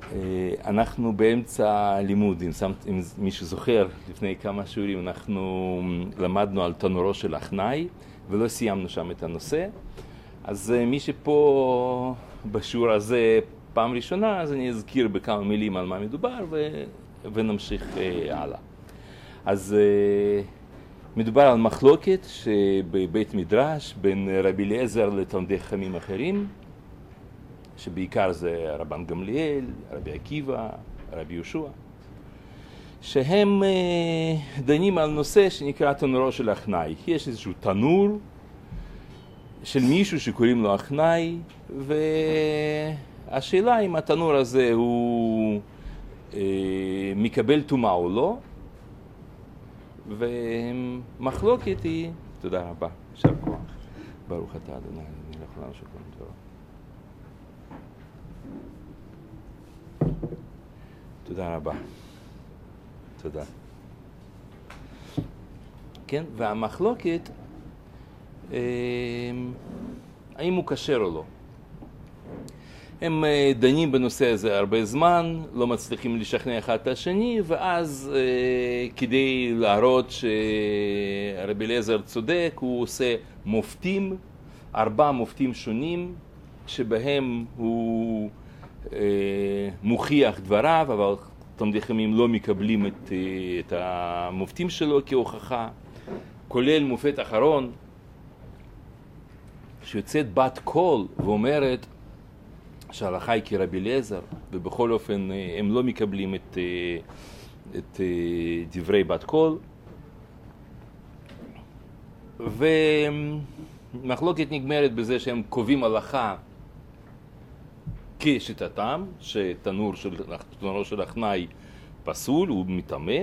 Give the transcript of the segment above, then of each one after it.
אנחנו באמצע לימוד, אם מישהו זוכר, לפני כמה שיעורים אנחנו למדנו על תנורו של אחנאי ולא סיימנו שם את הנושא. אז מי שפה בשיעור הזה פעם ראשונה, אז אני אזכיר בכמה מילים על מה מדובר ונמשיך הלאה. אז מדובר על מחלוקת שבבית מדרש בין רבי אליעזר לתלמידי חכמים אחרים, שבעיקר זה רבן גמליאל, רבי עקיבא, רבי יהושע, שהם דנים על נושא שנקרא תנורו של אחנאי. יש איזשהו תנור של מישהו שקוראים לו אחנאי, והשאלה אם התנור הזה הוא מקבל טומאה או לא, ומחלוקת היא, תודה רבה, יישר כוח, ברוך אתה אדוני, מלך העולם שכולו טוב. תודה רבה. תודה. כן, והמחלוקת, האם הוא כשר או לא. הם דנים בנושא הזה הרבה זמן, לא מצליחים לשכנע אחד את השני, ואז כדי להראות שרבי אליעזר צודק, הוא עושה מופתים, 4 מופתים שונים, שבהם הוא מוכיח דבריו, אבל תלמידי חכמים לא מקבלים את המופתים שלו כהוכחה, כולל מופת אחרון, שיוצאת בת קול ואומרת שההלכה היא כרבי אליעזר, ובכל אופן הם לא מקבלים את דברי בת קול. ומחלוקת נגמרת בזה שהם קובעים הלכה כשיטתם, שתנורו של אחנאי פסול, הוא מטמא,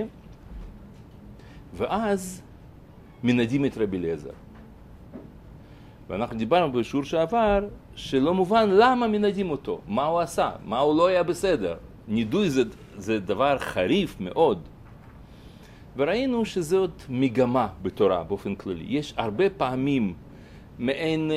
ואז מנדים את רבי אליעזר. ואנחנו דיברנו בשיעור שעבר שלא מובן למה מנדים אותו, מה הוא עשה, מה הוא לא היה בסדר. נידוי זה דבר חריף מאוד. וראינו שזאת מגמה בתורה באופן כללי. יש הרבה פעמים מעין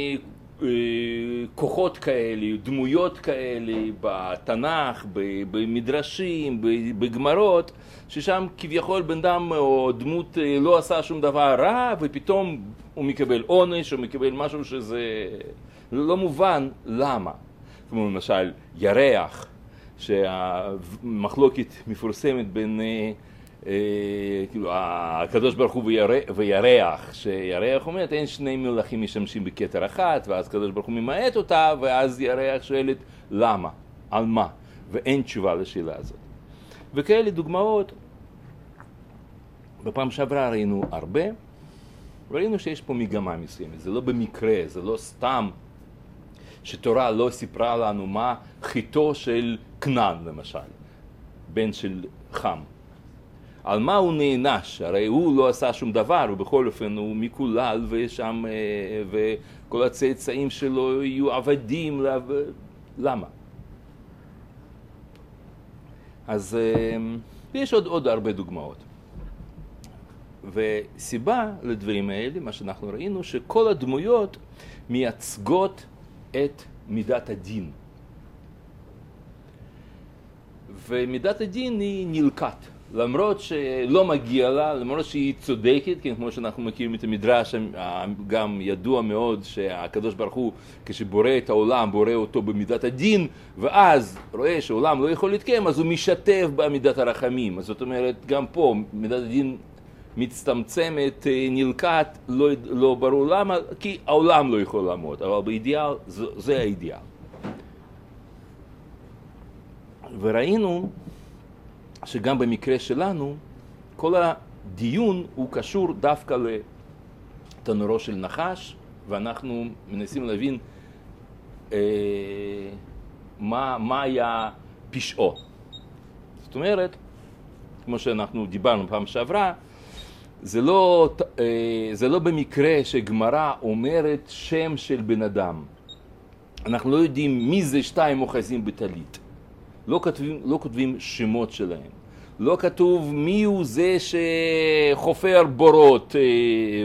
כוחות כאלה, דמויות כאלה בתנ"ך, במדרשים, בגמרות, ששם כביכול בן אדם או דמות לא עשה שום דבר רע, ופתאום הוא מקבל עונש או מקבל משהו שזה לא מובן למה. כמו למשל ירח, שהמחלוקת מפורסמת בין כאילו הקדוש ברוך הוא וירח, שירח אומרת אין שני מלכים משמשים בכתר אחת, ואז הקדוש ברוך הוא ממעט אותה, ואז ירח שואלת למה, על מה, ואין תשובה לשאלה הזאת. וכאלה דוגמאות, בפעם שעברה ראינו הרבה, ראינו שיש פה מגמה מסוימת, זה לא במקרה, זה לא סתם שתורה לא סיפרה לנו מה חיתו של כנען למשל, בן של חם. על מה הוא נענש? הרי הוא לא עשה שום דבר, ובכל אופן הוא מקולל, ושם, וכל הצאצאים שלו יהיו עבדים. למה? אז יש עוד הרבה דוגמאות. וסיבה לדברים האלה, מה שאנחנו ראינו, שכל הדמויות מייצגות את מידת הדין. ומידת הדין היא נלקט. למרות שלא מגיע לה, למרות שהיא צודקת, כן, כמו שאנחנו מכירים את המדרש, גם ידוע מאוד שהקדוש ברוך הוא, כשבורא את העולם, בורא אותו במידת הדין, ואז רואה שהעולם לא יכול להתקיים, אז הוא משתף במידת הרחמים. אז זאת אומרת, גם פה מידת הדין מצטמצמת, נלקט, לא ברור למה, כי העולם לא יכול לעמוד, אבל באידיאל, זה האידיאל. וראינו שגם במקרה שלנו, כל הדיון הוא קשור דווקא לתנורו של נחש, ואנחנו מנסים להבין מה היה פשעו. זאת אומרת, כמו שאנחנו דיברנו פעם שעברה, זה לא במקרה שגמרא אומרת שם של בן אדם. אנחנו לא יודעים מי זה 2 אוחזים בטלית. לא כותבים שמות שלהם. לא כתוב מי הוא זה שחופר בורות,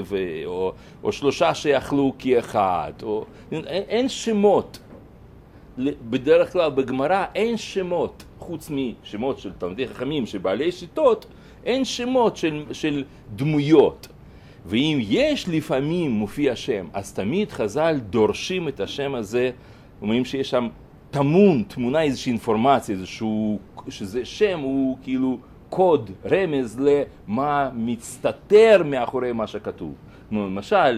או 3 שיאכלו כאחד. אין שמות. בדרך כלל בגמרא אין שמות, חוץ משמות של תלמידי חכמים, של בעלי שיטות, אין שמות של דמויות. ואם יש לפעמים מופיע שם, אז תמיד חז"ל דורשים את השם הזה, אומרים שיש שם תמונה איזושהי אינפורמציה, שזה שם הוא כאילו קוד, רמז למה מצטטר מאחורי מה שכתוב. למשל,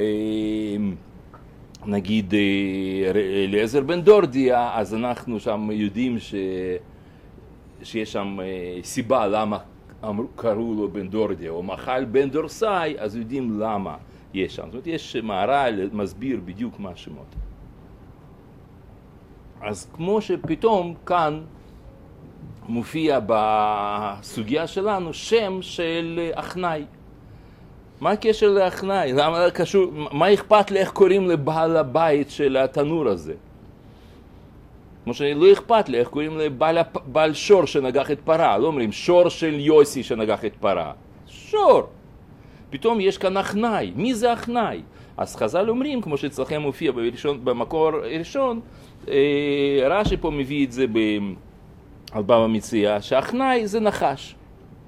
נגיד אליעזר בן דורדיה, אז אנחנו שם יודעים שיש שם סיבה למה קראו לו בן דורדיה, או מחל בן דורסאי, אז יודעים למה יש שם. זאת אומרת, יש מהר"ל מסביר בדיוק מה השמות. אז כמו שפתאום כאן מופיע בסוגיה שלנו שם של אחנאי. מה הקשר לאחנאי? למה קשור? מה אכפת לי איך קוראים לבעל הבית של התנור הזה? כמו שלא אכפת לי איך קוראים לבעל שור שנגח את פרה. לא אומרים שור של יוסי שנגח את פרה. שור. פתאום יש כאן אחנאי. מי זה אחנאי? אז חז"ל אומרים, כמו שאצלכם מופיע במקור ראשון, רש"י פה מביא את זה על בבא מציעא, שאחנאי זה נחש.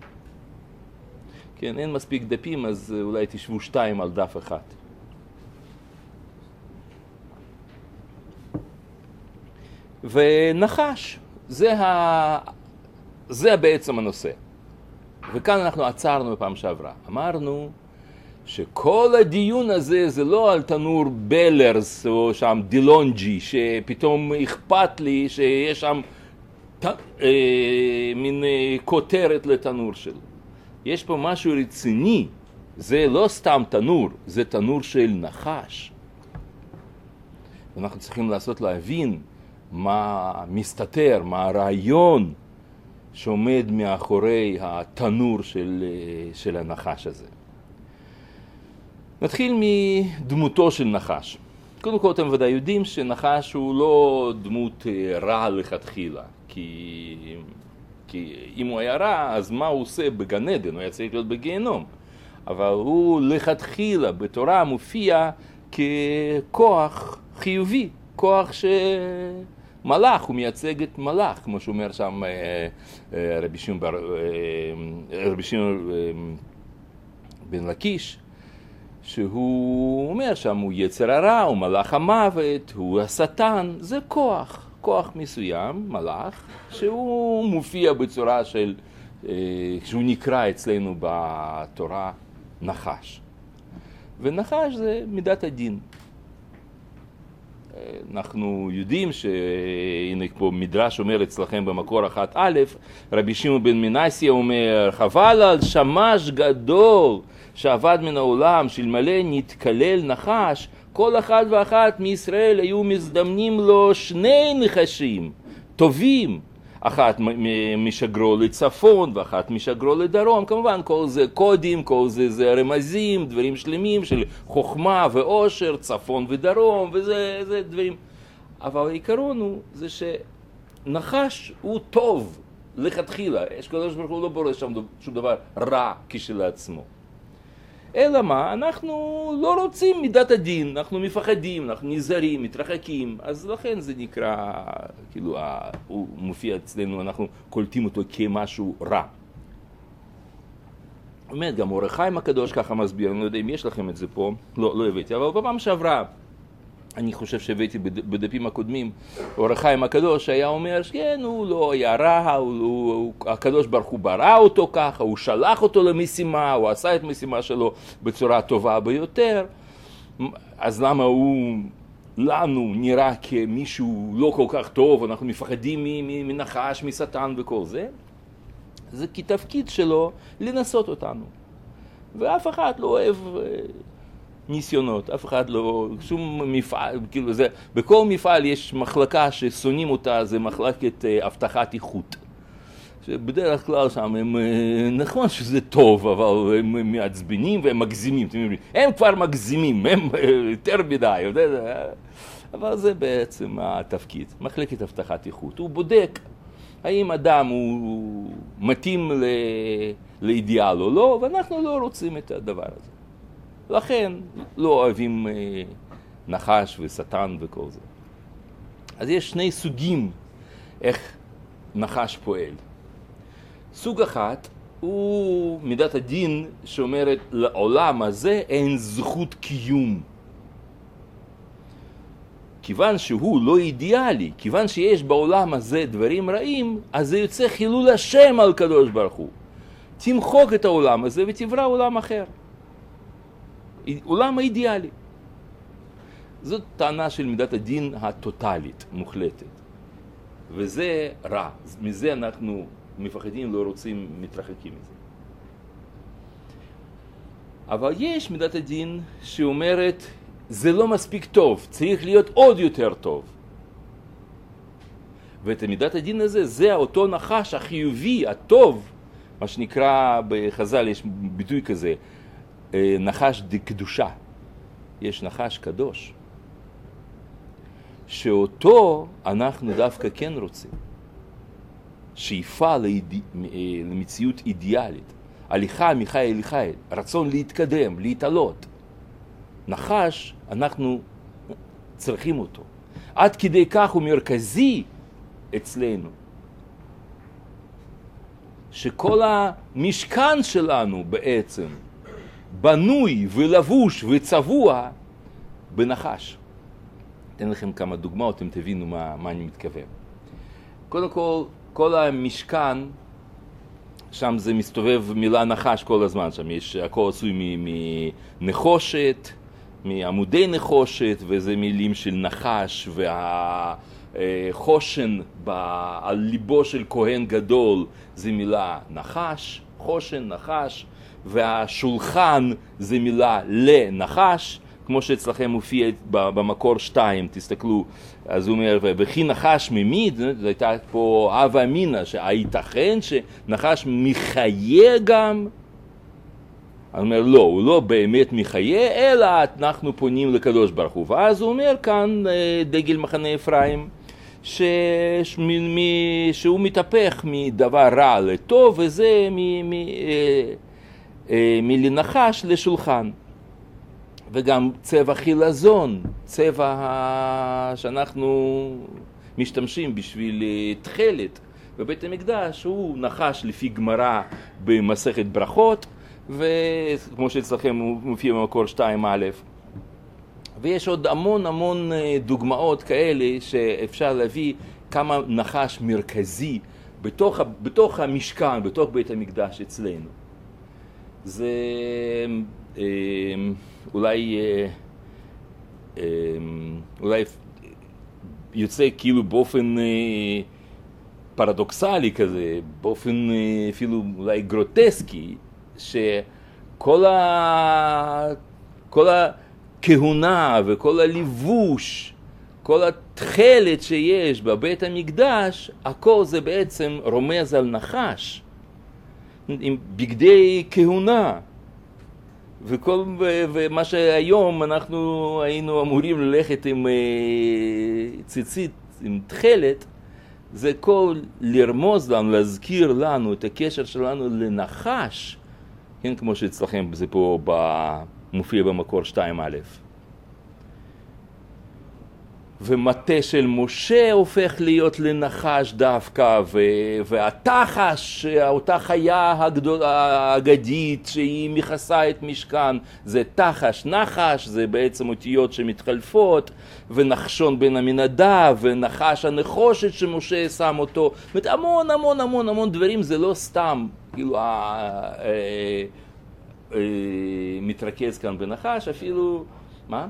כן, אין מספיק דפים, אז אולי תשבו 2 על דף 1. ונחש, זה בעצם הנושא. וכאן אנחנו עצרנו בפעם שעברה. אמרנו שכל הדיון הזה זה לא על תנור בלרס או שם דילונג'י, שפתאום אכפת לי שיש שם מין כותרת לתנור שלו. יש פה משהו רציני, זה לא סתם תנור, זה תנור של נחש. אנחנו צריכים להבין מה מסתתר, מה הרעיון שעומד מאחורי התנור של הנחש הזה. נתחיל מדמותו של נחש. קודם כל אתם ודאי יודעים שנחש הוא לא דמות רע לכתחילה, כי אם הוא היה רע, אז מה הוא עושה בגן עדן? הוא היה צריך להיות בגיהנום. אבל הוא לכתחילה בתורה מופיע ככוח חיובי, כוח מלאך, הוא מייצג את מלאך, כמו שאומר שם רבי שמעון בן לקיש, שהוא אומר שם הוא יצר הרע, הוא מלאך המוות, הוא השטן, זה כוח מסוים, מלאך, שהוא מופיע בצורה של, שהוא נקרא אצלנו בתורה נחש. ונחש זה מידת הדין. אנחנו יודעים שהנה פה מדרש אומר אצלכם במקור 1א, רבי שמעון בן מנסיה אומר, חבל על שמש גדול שעבד מן העולם, שאלמלא נתקלל נחש, כל אחד ואחת מישראל היו מזדמנים לו 2 נחשים טובים, אחת משגרו לצפון ואחת משגרו לדרום. כמובן כל זה קודים, כל זה רמזים, דברים שלמים של חוכמה ואושר, צפון ודרום, וזה דברים. אבל העיקרון הוא זה שנחש הוא טוב לכתחילה, הקדוש ברוך הוא לא בורא שם שום דבר רע כשלעצמו. אלא מה? אנחנו לא רוצים מידת הדין, אנחנו מפחדים, אנחנו נזהרים, מתרחקים, אז לכן זה נקרא, כאילו, הוא מופיע אצלנו, אנחנו קולטים אותו כמשהו רע. באמת, גם אור החיים הקדוש ככה מסביר, אני לא יודע אם יש לכם את זה פה, לא הבאתי, אבל בפעם שעברה, אני חושב שהבאתי בדפים הקודמים, אור החיים הקדוש היה אומר שכן, הוא לא היה רע, הקדוש ברוך הוא ברא אותו ככה, הוא שלח אותו למשימה, הוא עשה את משימה שלו בצורה טובה ביותר, אז למה הוא לנו נראה כמישהו לא כל כך טוב, אנחנו מפחדים מנחש, משטן וכל זה? זה כי תפקיד שלו לנסות אותנו. ואף אחד לא אוהב ניסיונות, אף אחד לא, שום מפעל, כאילו זה, בכל מפעל יש מחלקה ששונאים אותה, זה מחלקת הבטחת איכות. שבדרך כלל שם הם, נכון שזה טוב, אבל הם מעצבנים והם מגזימים, הם כבר מגזימים, הם יותר מדי, אבל זה בעצם התפקיד, מחלקת הבטחת איכות. הוא בודק האם אדם הוא מתאים לאידיאל או לא, ואנחנו לא רוצים את הדבר הזה. לכן לא אוהבים נחש ושטן וכל זה. אז יש שני סוגים איך נחש פועל. סוג אחד הוא מידת הדין שאומרת לעולם הזה אין זכות קיום. כיוון שהוא לא אידיאלי, כיוון שיש בעולם הזה דברים רעים, אז זה יוצא חילול השם על קדוש ברוך הוא. תמחוק את העולם הזה ותברא עולם אחר. עולם האידיאלי. זאת טענה של מידת הדין הטוטלית, מוחלטת. וזה רע. מזה אנחנו מפחדים, לא רוצים, מתרחקים מזה. אבל יש מידת הדין שאומרת, זה לא מספיק טוב, צריך להיות עוד יותר טוב. ואת מידת הדין הזה, זה אותו נחש החיובי, הטוב, מה שנקרא בחז"ל, יש ביטוי כזה, נחש דקדושה. יש נחש קדוש. שאותו אנחנו דווקא כן רוצים. שאיפה למציאות אידיאלית. הליכה מחיל אל חיל, רצון להתקדם, להתעלות. נחש, אנחנו צריכים אותו. עד כדי כך הוא מרכזי אצלנו. שכל המשכן שלנו בעצם בנוי ולבוש וצבוע בנחש. אתן לכם כמה דוגמאות, אתם תבינו מה אני מתכוון. קודם כל המשכן, שם זה מסתובב מילה נחש כל הזמן, שם יש הכל עשוי מנחושת, מעמודי נחושת, וזה מילים של נחש, והחושן על ליבו של כהן גדול זה מילה נחש, חושן, נחש, והשולחן זה מילה לנחש, כמו שאצלכם מופיע במקור 2, תסתכלו, אז הוא אומר, וכי נחש ממית, זו הייתה פה אבה אמינה, שהייתכן שנחש מחיה גם, אני אומר, לא, הוא לא באמת מחיה, אלא אנחנו פונים לקדוש ברוך הוא. ואז הוא אומר כאן, דגל מחנה אפרים, שהוא מתהפך מדבר רע לטוב, וזה מלנחש לשולחן. וגם צבע חילזון, צבע שאנחנו משתמשים בשביל תכלת בבית המקדש, הוא נחש לפי גמרא במסכת ברכות, וכמו שאצלכם הוא מופיע במקור 2א. ויש עוד המון דוגמאות כאלה שאפשר להביא כמה נחש מרכזי בתוך המשכן, בתוך בית המקדש אצלנו. זה אולי יוצא כאילו באופן פרדוקסלי כזה, באופן אפילו אולי גרוטסקי, שכל הכהונה וכל הליבוש, כל התכלת שיש בבית המקדש, הכל זה בעצם רומז על נחש, עם בגדי כהונה. ומה שהיום אנחנו היינו אמורים ללכת עם ציצית, עם תכלת, זה כל לרמוז לנו, להזכיר לנו את הקשר שלנו לנחש, כן, כמו שאצלכם זה פה מופיע במקור 2א. ומטה של משה הופך להיות לנחש דווקא, והתחש, אותה חיה האגדית שהיא מכסה את משכן, זה תחש, נחש, זה בעצם אותיות שמתחלפות, ונחשון בן עמינדב, ונחש הנחושת שמשה שם אותו. זאת אומרת, המון דברים, זה לא סתם, כאילו, מתרכז כאן בנחש, אפילו, מה?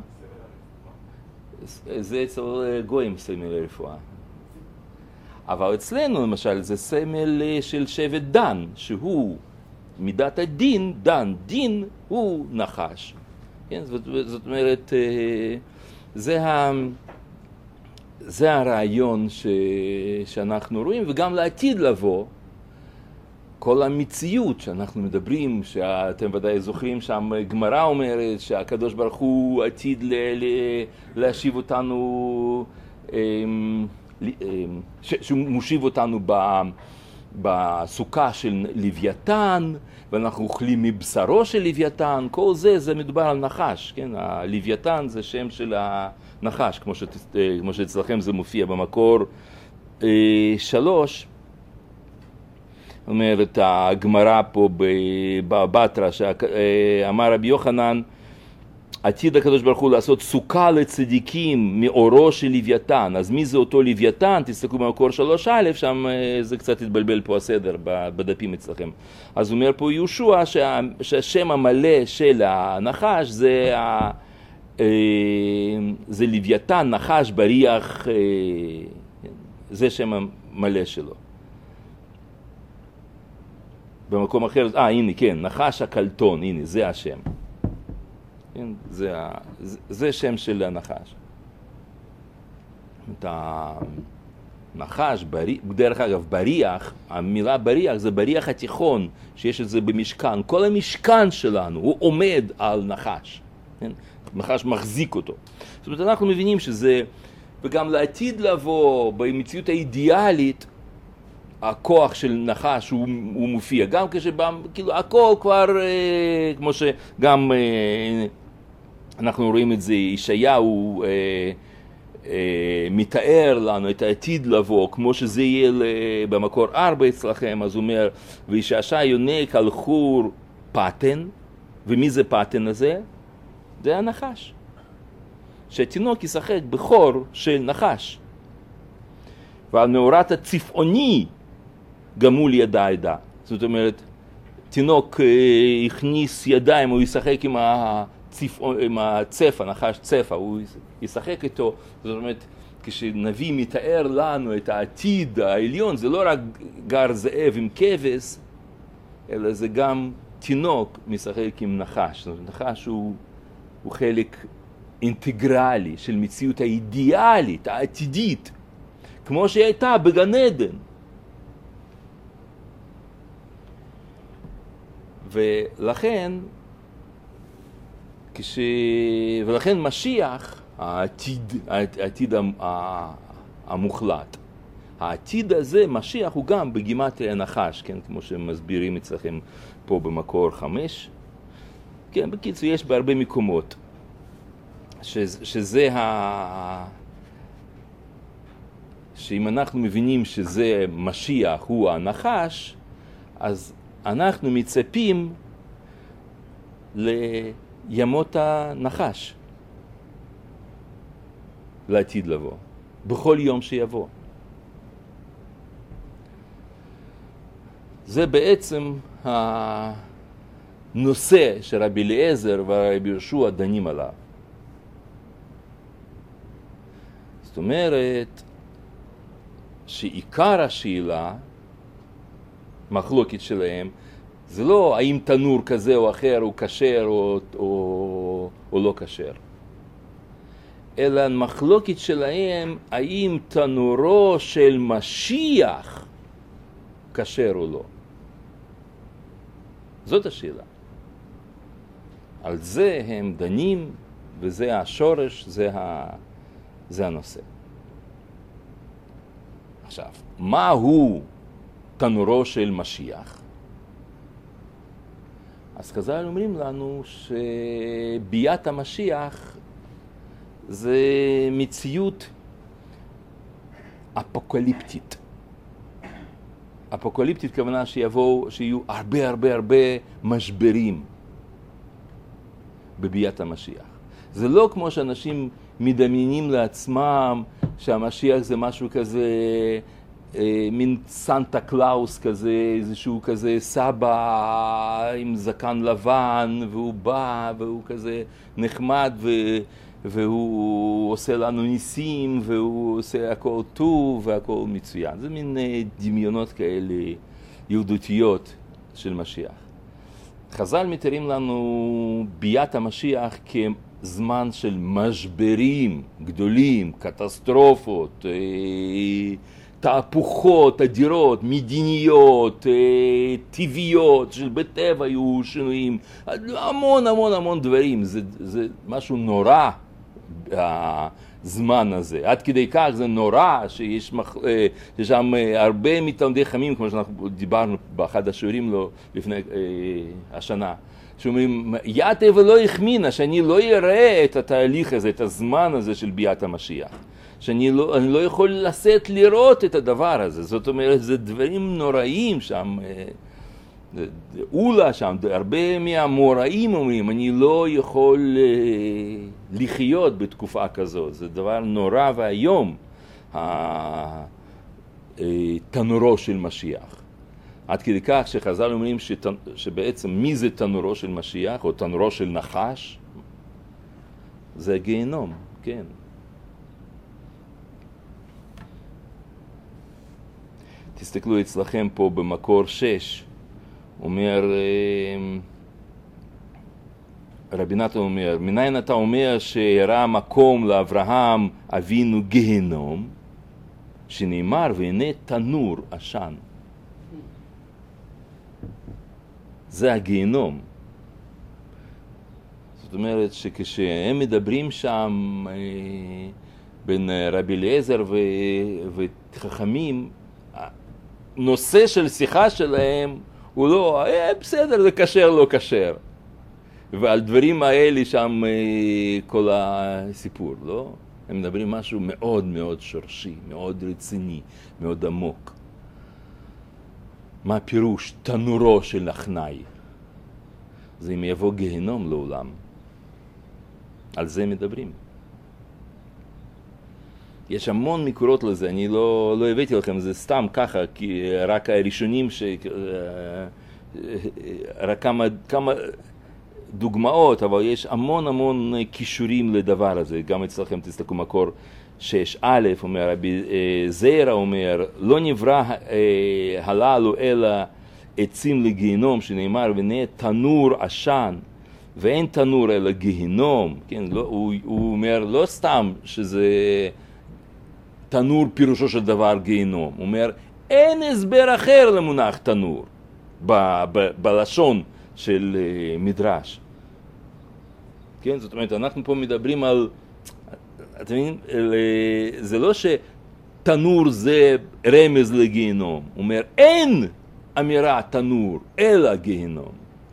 זה אצל גויים סמל הרפואה. אבל אצלנו למשל זה סמל של שבט דן, שהוא מידת הדין, דין הוא נחש. כן? זאת אומרת, זה הרעיון שאנחנו רואים, וגם לעתיד לבוא, כל המציאות שאנחנו מדברים, שאתם ודאי זוכרים שם, גמרא אומרת שהקדוש ברוך הוא עתיד להשיב אותנו, שהוא מושיב אותנו בסוכה של לוויתן, ואנחנו אוכלים מבשרו של לוויתן, כל זה מדובר על נחש, כן? הלוויתן זה שם של הנחש, כמו שאצלכם זה מופיע במקור 3, אומרת הגמרא פה בבטרה, שאמר רבי יוחנן, עתיד הקדוש ברוך הוא לעשות סוכה לצדיקים מאורו של לוויתן. אז מי זה אותו לוויתן? תסתכלו במקור 3א, שם זה קצת התבלבל פה הסדר בדפים אצלכם. אז אומר פה יהושע שהשם המלא של הנחש זה לוויתן, נחש בריח, זה שם המלא שלו. במקום אחר, הנה כן, נחש הקלטון, הנה זה השם. זה שם של הנחש. את הנחש, דרך אגב, בריח, המילה בריח זה בריח התיכון, שיש את זה במשכן. כל המשכן שלנו הוא עומד על נחש. נחש מחזיק אותו. זאת אומרת, אנחנו מבינים שזה, וגם לעתיד לבוא, במציאות האידיאלית, הכוח של נחש הוא מופיע. גם כאילו הכל כבר, כמו שגם אנחנו רואים את זה, ישעיהו מתאר לנו את העתיד לבוא, כמו שזה יהיה במקור 4 אצלכם, אז הוא אומר, וישעשע יונק על חור פטן, ומי זה פטן הזה? זה הנחש. שהתינוק ישחק בחור של נחש. ועל מאורת הצפעוני גמול ידע עדה. זאת אומרת, תינוק הכניס ידיים, הוא ישחק עם הצפה, נחש צפה, הוא ישחק איתו. זאת אומרת, כשנביא מתאר לנו את העתיד העליון, זה לא רק גר זאב עם כבש, אלא זה גם תינוק משחק עם נחש. זאת אומרת, נחש הוא חלק אינטגרלי של מציאות האידיאלית, העתידית, כמו שהייתה בגן עדן. ולכן משיח, העתיד המוחלט, העתיד הזה, משיח, הוא גם בגימטריה נחש, כן, כמו שמסבירים אצלכם פה במקור 5. כן, בקיצור, יש בהרבה מקומות שזה שאם אנחנו מבינים שזה משיח הוא הנחש, אז אנחנו מצפים לימות הנחש לעתיד לבוא, בכל יום שיבוא. זה בעצם הנושא שרבי אליעזר ורבי יהושע דנים עליו. זאת אומרת שעיקר השאלה, מחלוקת שלהם, זה לא האם תנור כזה או אחר הוא כשר או לא כשר. אלא המחלוקת שלהם האם תנורו של משיח כשר או לא. זאת השאלה. על זה הם דנים, וזה השורש, זה הנושא. עכשיו, מהו תנורו של משיח? אז חז"ל אומרים לנו שביאת המשיח זה מציאות אפוקליפטית. אפוקליפטית כוונה שיהיו הרבה משברים בביאת המשיח. זה לא כמו שאנשים מדמיינים לעצמם שהמשיח זה משהו כזה, מין סנטה קלאוס כזה, איזשהו כזה סבא עם זקן לבן, והוא בא והוא כזה נחמד והוא עושה לנו ניסים והוא עושה הכל טוב והכל מצוין. זה מין דמיונות כאלה יהודותיות של משיח. חז"ל מתארים לנו ביאת המשיח כזמן של משברים גדולים, קטסטרופות, תהפוכות אדירות, מדיניות, טבעיות, של בטבע היו שינויים, המון דברים. זה משהו נורא הזמן הזה. עד כדי כך זה נורא שיש שם הרבה מתלמידי חכמים, כמו שאנחנו דיברנו באחד השיעורים לפני השנה, שאומרים, יתא ולא החמינה, שאני לא אראה את התהליך הזה, את הזמן הזה של ביאת המשיח. שאני לא יכול לשאת לראות את הדבר הזה. זאת אומרת, זה דברים נוראים שם. אולה שם, הרבה מהמוראים אומרים, אני לא יכול לחיות בתקופה כזאת. זה דבר נורא והיום, תנורו של משיח. עד כדי כך שחז"ל אומרים שבעצם מי זה תנורו של משיח, או תנורו של נחש? זה הגיהנום, כן. תסתכלו אצלכם פה במקור 6, אומר, רבי נתן אומר, מניין אתה אומר שהראה מקום לאברהם אבינו גיהנום, שנאמר והנה תנור עשן. זה הגיהנום. זאת אומרת שכשהם מדברים שם בין רבי אליעזר וחכמים, נושא של שיחה שלהם הוא לא, בסדר, זה כשר, לא כשר. ועל דברים האלה שם כל הסיפור, לא? הם מדברים משהו מאוד מאוד שורשי, מאוד רציני, מאוד עמוק. מה הפירוש תנורו של אחנאי? זה אם יבוא גיהנום לעולם. על זה מדברים. יש המון מקורות לזה, אני לא הבאתי לכם, זה סתם ככה, כי רק הראשונים, רק כמה דוגמאות, אבל יש המון קישורים לדבר הזה. גם אצלכם תסתכלו מקור 6א, אומר רבי זיירא אומר, לא נברא הללו אלא עצים לגיהנום, שנאמר והנה תנור עשן, ואין תנור אלא גיהנום. כן, לא, הוא אומר לא סתם שזה תנור פירושו של דבר גיהנום, הוא אומר אין הסבר אחר למונח תנור בלשון של מדרש. כן, זאת אומרת אנחנו פה מדברים על, אתם מבינים, זה לא שתנור זה רמז לגיהנום, הוא אומר אין אמירה תנור אלא גיהנום.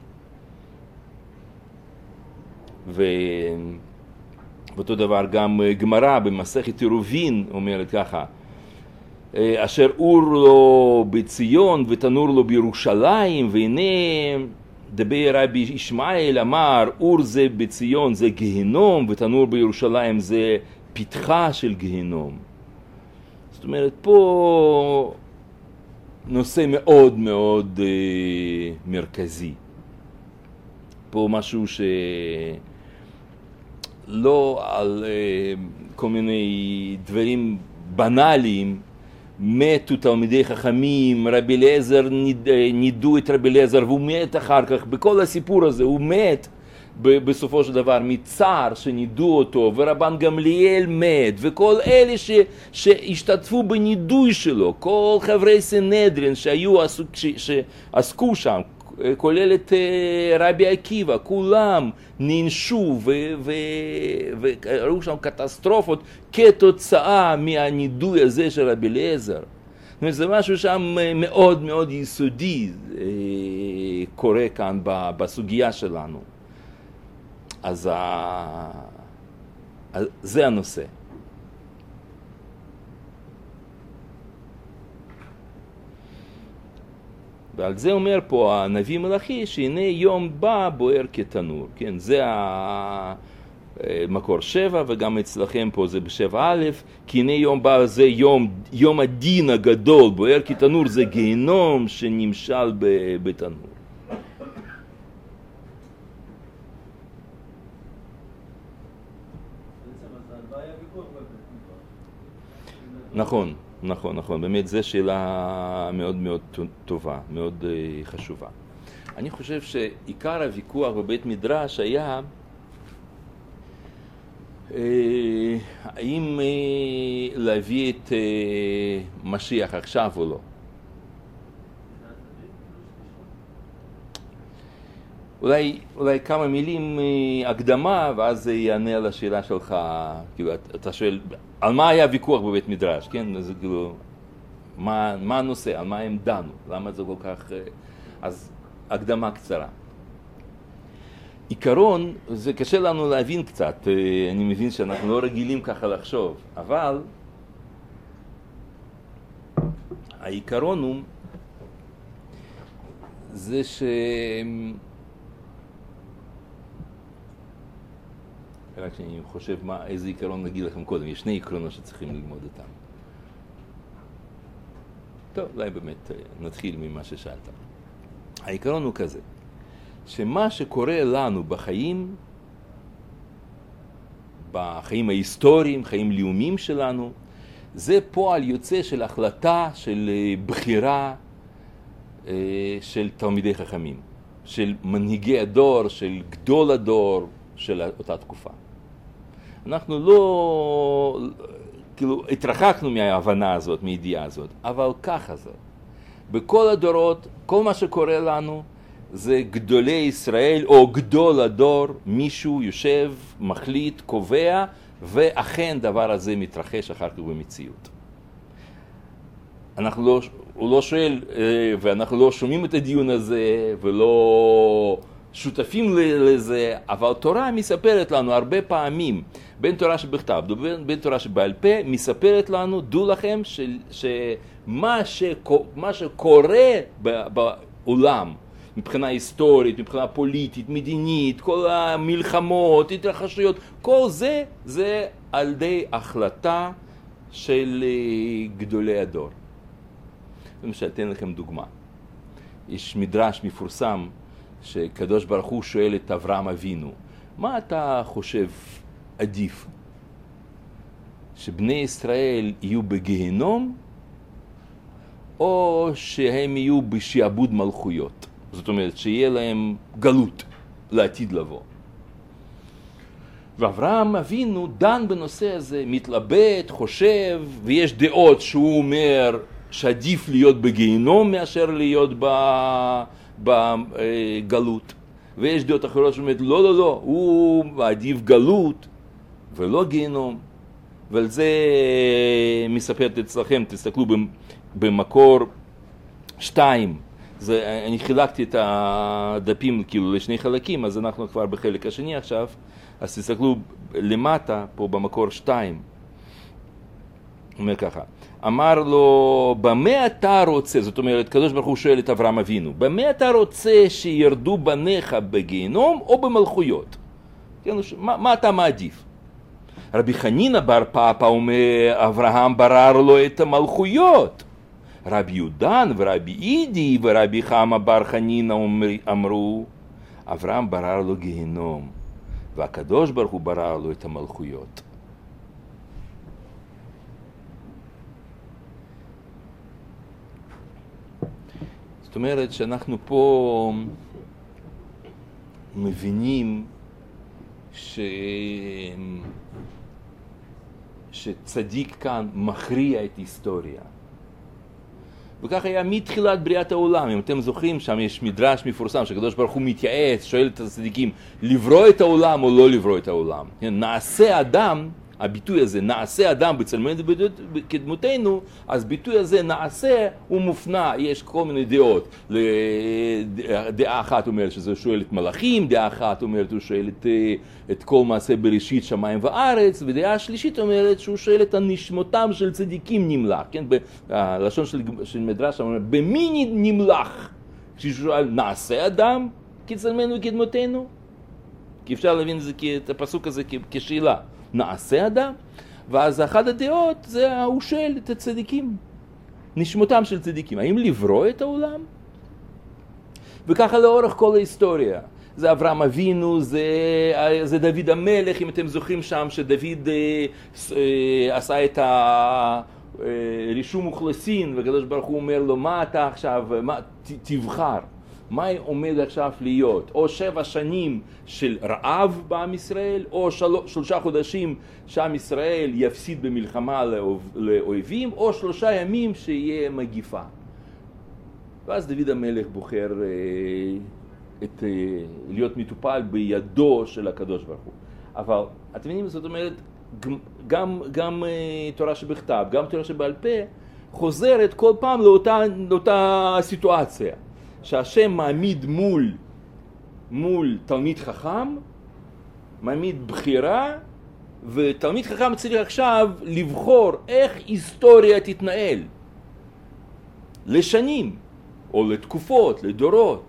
ואותו דבר גם גמרא במסכת עירובין אומרת ככה, אשר אור לו בציון ותנור לו בירושלים, והנה דבר רבי ישמעאל אמר אור זה בציון זה גיהנום ותנור בירושלים זה פתחה של גיהנום. זאת אומרת פה נושא מאוד מאוד מרכזי, פה משהו לא על כל מיני דברים בנאליים. מתו תלמידי חכמים, רבי אליעזר נידו את רבי אליעזר והוא מת אחר כך, בכל הסיפור הזה הוא מת בסופו של דבר מצער שנידו אותו, ורבן גמליאל מת, וכל אלה שהשתתפו בנידוי שלו, כל חברי סנהדרין שעסקו שם, כולל את רבי עקיבא, כולם ננשו וראו שם קטסטרופות כתוצאה מהנידוי הזה של רבי אליעזר. זה משהו שם מאוד מאוד יסודי קורה כאן בסוגיה שלנו. אז זה הנושא. ועל זה אומר פה הנביא מלאכי שהנה יום בא בוער כתנור. כן, זה המקור 7, וגם אצלכם פה זה ב7 א', כי הנה יום בא זה יום הדין הגדול, בוער כתנור זה גיהנום שנמשל בתנור. נכון. נכון, באמת זו שאלה מאוד מאוד טובה, מאוד חשובה. אני חושב שעיקר הוויכוח בבית מדרש היה האם להביא את משיח עכשיו או לא. אולי כמה מילים הקדמה, ואז זה יענה על השאלה שלך, כאילו, אתה שואל, על מה היה ויכוח בבית מדרש, כן? זה כאילו, מה הנושא, על מה הם דנו, למה זה כל כך... אז הקדמה קצרה. עיקרון, זה קשה לנו להבין קצת, אני מבין שאנחנו לא רגילים ככה לחשוב, אבל העיקרון הוא זה רק שאני חושב איזה עיקרון נגיד לכם קודם, יש שני עקרונות שצריכים ללמוד אותם. טוב, אולי באמת נתחיל ממה ששאלת. העיקרון הוא כזה, שמה שקורה לנו בחיים ההיסטוריים, חיים לאומיים שלנו, זה פועל יוצא של החלטה, של בחירה של תלמידי חכמים, של מנהיגי הדור, של גדול הדור של אותה תקופה. אנחנו לא, כאילו, התרחקנו מההבנה הזאת, מהידיעה הזאת, אבל ככה זה. בכל הדורות, כל מה שקורה לנו, זה גדולי ישראל או גדול הדור, מישהו יושב, מחליט, קובע, ואכן דבר הזה מתרחש אחר כך במציאות. הוא לא שואל, ואנחנו לא שומעים את הדיון הזה, ולא שותפים לזה, אבל תורה מספרת לנו הרבה פעמים, בין תורה שבכתב, בין תורה שבעל פה, מספרת לנו, דעו לכם, שמה שקורה בעולם, מבחינה היסטורית, מבחינה פוליטית, מדינית, כל המלחמות, התרחשויות, כל זה על ידי החלטה של גדולי הדור. למשל, אתן לכם דוגמה. יש מדרש מפורסם שקדוש ברוך הוא שואל את אברהם אבינו, מה אתה חושב עדיף? שבני ישראל יהיו בגיהנום או שהם יהיו בשעבוד מלכויות? זאת אומרת, שיהיה להם גלות לעתיד לבוא. ואברהם אבינו דן בנושא הזה, מתלבט, חושב, ויש דעות שהוא אומר שעדיף להיות בגיהנום מאשר להיות בגלות. ויש דעות אחרות שאומרת, לא, הוא עדיף גלות ולא גיהנום. ועל זה מספרת אצלכם, תסתכלו במקור 2. אני חילקתי את הדפים כאילו לשני חלקים, אז אנחנו כבר בחלק השני עכשיו, אז תסתכלו למטה פה במקור 2. אומר ככה, אמר לו, במה אתה רוצה, זאת אומרת, קדוש ברוך הוא שואל את אברהם אבינו, במה אתה רוצה שירדו בניך בגיהנום או במלכויות? מה אתה מעדיף? רבי חנינא בר פפא אומר, אברהם ברר לו את המלכויות. רבי יודן ורבי אידי ורבי חמא בר חנינא אמרו, אברהם ברר לו גיהנום, והקדוש ברוך הוא ברר לו את המלכויות. זאת אומרת שאנחנו פה מבינים שצדיק כאן מכריע את ההיסטוריה. וכך היה מתחילת בריאת העולם. אם אתם זוכרים, שם יש מדרש מפורסם שקדוש ברוך הוא מתייעץ, שואל את הצדיקים, לברוא את העולם או לא לברוא את העולם. נעשה אדם, הביטוי הזה, נעשה אדם בצלמנו כדמותנו, אז ביטוי הזה, נעשה, הוא מופנה, יש כל מיני דעות. דעה אחת אומרת שזה שואל את מלאכים, דעה אחת אומרת הוא שואל את כל מעשה בראשית שמיים וארץ, ודעה שלישית אומרת שהוא שואל את הנשמותם של צדיקים נמלך, כן? בלשון של מדרש אומר, במי נמלך? כששואל, נעשה אדם כצלמנו כדמותנו? כי אפשר להבין את הפסוק הזה כשאלה. נעשה אדם, ואז אחת הדעות זה הוא שואל את הצדיקים, נשמותם של צדיקים, האם לברוא את העולם? וככה לאורך כל ההיסטוריה, זה אברהם אבינו, זה דוד המלך, אם אתם זוכרים שם שדוד עשה את הרישום אוכלוסין, והקדוש ברוך הוא אומר לו, מה אתה עכשיו, תבחר. מה עומד עכשיו להיות? או 7 שנים של רעב בעם ישראל, או 3 חודשים שעם ישראל יפסיד במלחמה לאויבים, או 3 ימים שיהיה מגיפה. ואז דוד המלך בוחר להיות מטופל בידו של הקדוש ברוך הוא. אבל אתם מבינים, זאת אומרת, גם תורה שבכתב, גם תורה שבעל פה, חוזרת כל פעם לאותה סיטואציה, שהשם מעמיד מול תלמיד חכם, מעמיד בחירה, ותלמיד חכם צריך עכשיו לבחור איך היסטוריה תתנהל לשנים, או לתקופות, לדורות.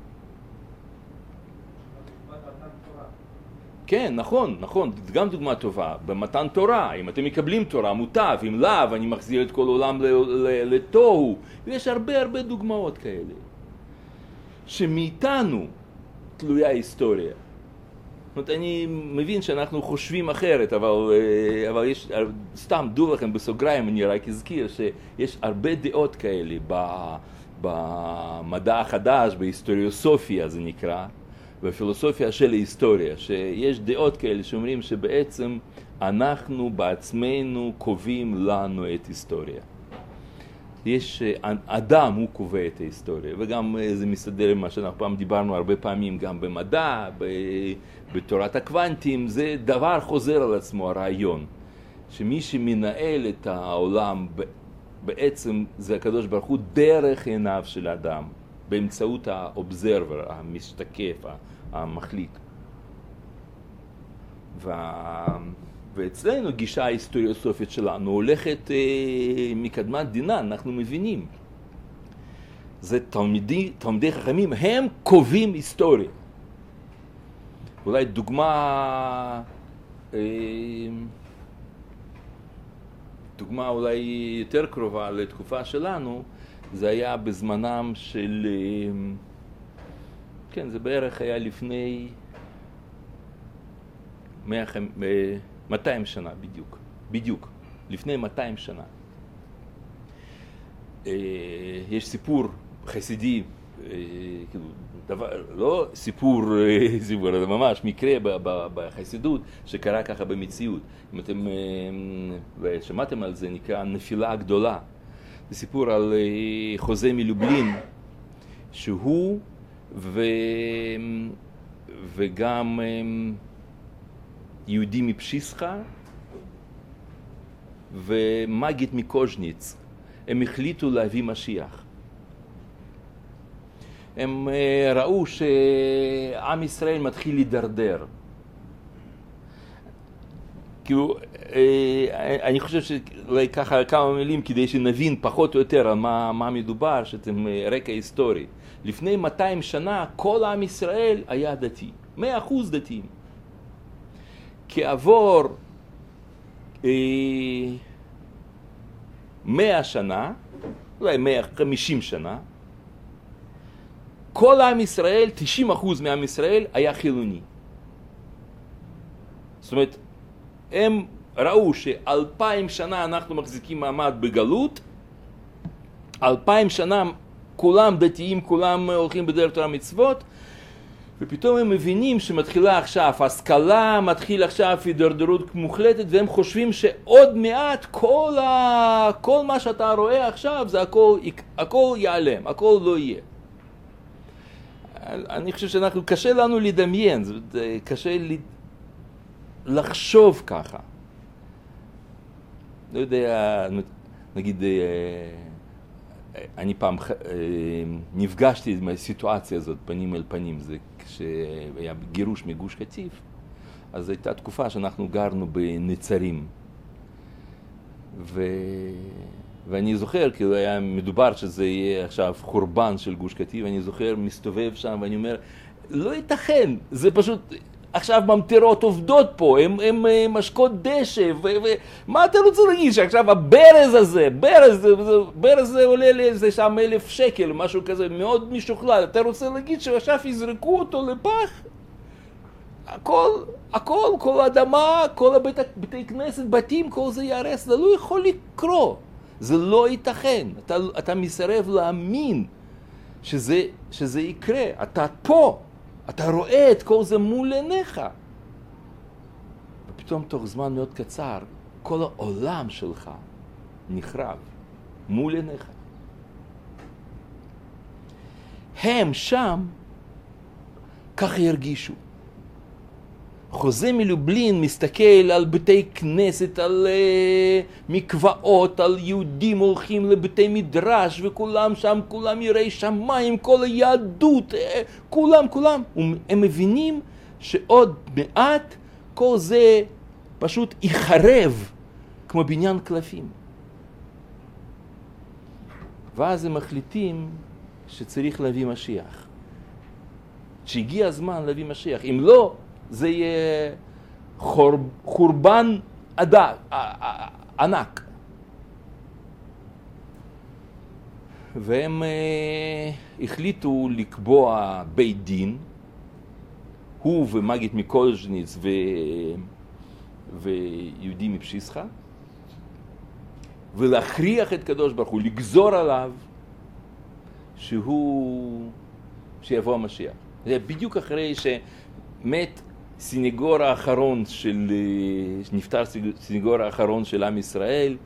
כן, נכון, גם דוגמה טובה. במתן תורה, אם אתם מקבלים תורה, מוטב, אם לאו, אני מחזיר את כל העולם לתוהו. ויש הרבה דוגמאות כאלה. שמאיתנו תלויה היסטוריה. זאת אומרת, אני מבין שאנחנו חושבים אחרת, אבל יש, סתם דעו לכם בסוגריים, אני רק אזכיר שיש הרבה דעות כאלה במדע החדש, בהיסטוריוסופיה זה נקרא, בפילוסופיה של ההיסטוריה, שיש דעות כאלה שאומרים שבעצם אנחנו בעצמנו קובעים לנו את היסטוריה. יש אדם הוא קובע את ההיסטוריה, וגם זה מסתדר עם מה שאנחנו פעם דיברנו הרבה פעמים גם במדע, בתורת הקוונטים, זה דבר חוזר על עצמו, הרעיון, שמי שמנהל את העולם בעצם זה הקדוש ברוך הוא דרך עיניו של האדם, באמצעות האובזרבר, המשתקף, המחליט. ואצלנו גישה ההיסטוריוסופית שלנו הולכת מקדמת דנא, אנחנו מבינים. זה תלמידי חכמים, הם קובעים היסטוריה. אולי דוגמה אולי יותר קרובה לתקופה שלנו, זה היה בזמנם של, כן, זה בערך היה לפני 200 שנה בדיוק, לפני 200 שנה. יש סיפור חסידי, כאילו, לא סיפור, זה ממש מקרה בחסידות שקרה ככה במציאות. אם אתם שמעתם על זה, נקרא נפילה הגדולה. זה סיפור על חוזה מלובלין, שהוא וגם יהודי מפשיסחה ומגית מקוז'ניץ, הם החליטו להביא משיח. הם ראו שעם ישראל מתחיל להידרדר. כאילו, אני חושב שאולי ככה כמה מילים כדי שנבין פחות או יותר על מה מדובר, שאתם רקע היסטורי. לפני 200 שנה כל עם ישראל היה דתי, 100% דתיים. כעבור 100 שנה, אולי 150 שנה, כל עם ישראל, 90% מעם ישראל היה חילוני. זאת אומרת, הם ראו ש2000 שנה אנחנו מחזיקים מעמד בגלות, 2000 שנה כולם דתיים, כולם הולכים בדרך תורה מצוות, ופתאום הם מבינים שמתחילה עכשיו השכלה, מתחיל עכשיו הידרדרות מוחלטת, והם חושבים שעוד מעט כל מה שאתה רואה עכשיו זה הכל ייעלם, הכל לא יהיה. אני חושב שאנחנו, קשה לנו לדמיין, זה קשה לחשוב ככה. לא יודע, נגיד, אני פעם נפגשתי עם הסיטואציה הזאת פנים אל פנים, זה כשהיה גירוש מגוש קטיף, אז הייתה תקופה שאנחנו גרנו בנצרים. ואני זוכר, כאילו היה מדובר שזה יהיה עכשיו חורבן של גוש קטיף, ואני זוכר מסתובב שם ואני אומר, לא ייתכן, זה פשוט עכשיו ממטרות עובדות פה, הם משקות דשא, ומה אתה רוצה להגיד שעכשיו הברז הזה, ברז זה עולה לאיזה שם 1,000 שקל, משהו כזה מאוד משוכלל, אתה רוצה להגיד שעכשיו יזרקו אותו לפח? הכל, כל האדמה, כל בתי כנסת, בתים, כל זה יערס, זה לא יכול לקרות, זה לא ייתכן, אתה מסרב להאמין שזה יקרה, אתה פה. אתה רואה את כל זה מול עיניך. ופתאום תוך זמן מאוד קצר, כל העולם שלך נחרב מול עיניך. הם שם ככה ירגישו. חוזה מלובלין מסתכל על בתי כנסת, על מקוואות, על יהודים הולכים לבתי מדרש, וכולם שם, כולם יראי שמיים, כל היהדות, כולם. הם מבינים שעוד מעט כל זה פשוט יחרב כמו בניין קלפים. ואז הם מחליטים שצריך להביא משיח. שהגיע הזמן להביא משיח. אם לא, זה יהיה חורבן ענק. והם החליטו לקבוע בית דין, הוא ומגיד מקולז'ניץ ויהודי מפשיסחה, ולהכריח את קדוש ברוך הוא, לגזור עליו שיבוא המשיח. זה בדיוק אחרי שמת סניגור האחרון נפטר סניגור האחרון של עם ישראל,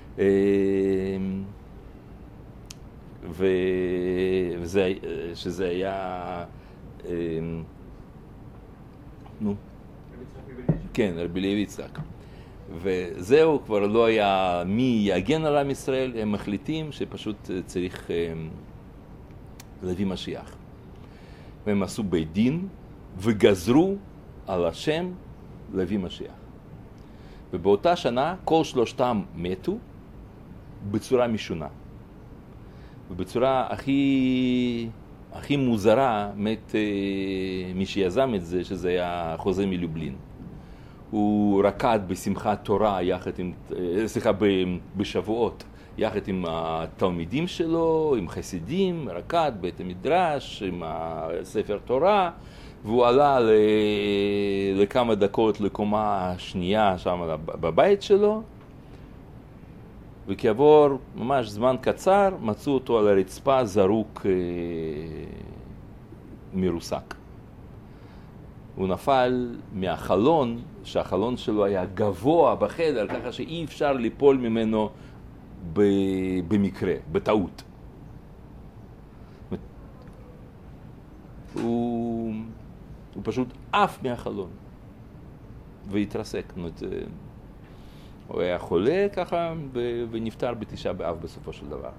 שזה היה, כן, רבי לוי יצחק. וזהו, כבר לא היה מי יגן על עם ישראל, הם מחליטים שפשוט צריך להביא משיח. והם עשו בית דין וגזרו על השם להביא משיח. ובאותה שנה כל שלושתם מתו בצורה משונה. ובצורה הכי מוזרה מת מי שיזם את זה, שזה היה חוזה מלובלין. הוא רקד בשמחת תורה יחד עם, בשבועות, יחד עם התלמידים שלו, עם חסידים, רקד בית המדרש, עם ספר תורה, והוא עלה לכמה דקות לקומה השנייה שם בבית שלו, וכעבור ממש זמן קצר מצאו אותו על הרצפה זרוק מרוסק. הוא נפל מהחלון, שהחלון שלו היה גבוה בחדר, ככה שאי אפשר ליפול ממנו במקרה, בטעות. הוא פשוט עף מהחלון והתרסק. הוא היה חולה ככה ונפטר בתשעה באב בסופו של דבר.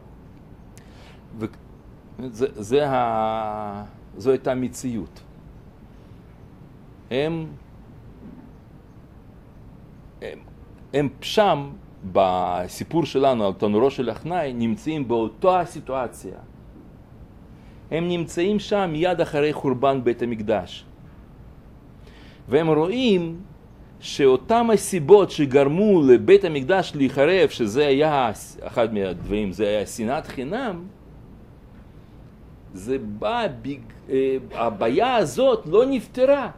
זו הייתה מציאות. הם שם בסיפור שלנו על תנורו של אחנאי נמצאים באותה הסיטואציה. הם נמצאים שם מיד אחרי חורבן בית המקדש. והם רואים שאותם הסיבות שגרמו לבית המקדש להיחרב, שזה היה אחד מהדברים, זה היה שנאת חינם, זה בא, הבעיה הזאת לא נפתרה.